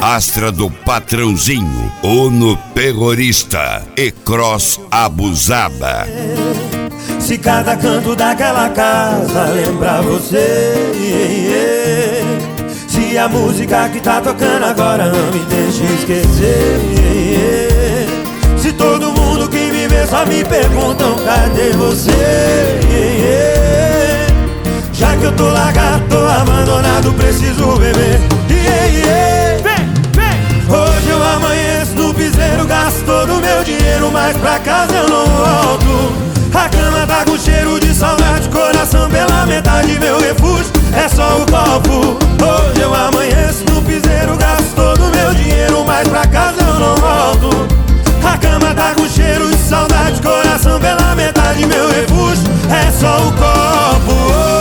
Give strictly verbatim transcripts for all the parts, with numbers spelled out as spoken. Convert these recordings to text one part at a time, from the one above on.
Astra do Patrãozinho, Uno Terrorista e Cross Abusada. Se cada canto daquela casa lembra você, yeah, yeah. Se a música que tá tocando agora não me deixa esquecer, yeah, yeah. Se todo mundo que me vê só me perguntam cadê você, yeah, yeah. Já que eu tô largado, tô abandonado, preciso beber, yeah, yeah. Vem, vem. Hoje eu amanheço no piseiro, gasto todo o meu dinheiro, mas pra casa eu não volto. A cama tá com cheiro de saudade, coração pela metade, meu refúgio é só o copo. Hoje eu amanheço no piseiro, gasto todo o meu dinheiro, mas pra casa eu não volto. A cama tá com cheiro de saudade, coração pela metade, meu refúgio é só o copo.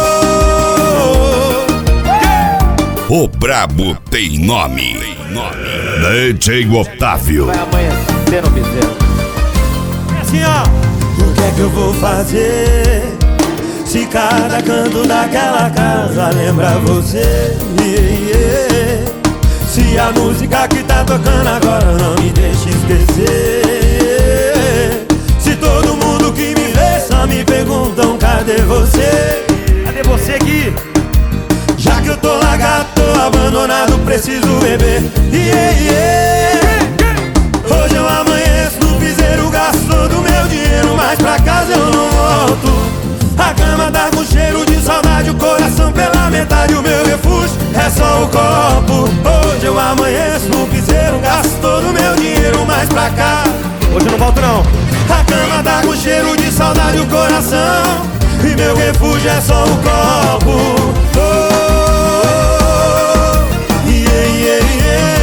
Oh, oh. O brabo tem nome, D J Otávio. Vai amanhecer no piseiro. É assim, ó. O que é que eu vou fazer se cada canto daquela casa lembra você, yeah, yeah. Se a música que tá tocando agora não me deixa esquecer, yeah. Se todo mundo que me vê só me perguntam cadê você, cadê você aqui? Já que eu tô largado, tô abandonado, preciso beber, yeah, yeah. Hoje eu amanheço no piseiro, gasto todo o meu dinheiro, mas pra casa eu não volto. A cama tá com cheiro de saudade, o coração pela metade, o meu refúgio é só o copo. Hoje eu amanheço no piseiro, gasto todo o meu dinheiro, mas pra cá hoje eu não volto não. A cama tá com cheiro de saudade, o coração, e meu refúgio é só o copo. Oh, yeah, yeah, yeah.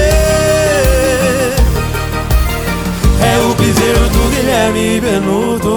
É o piseiro do Guilherme Benuto.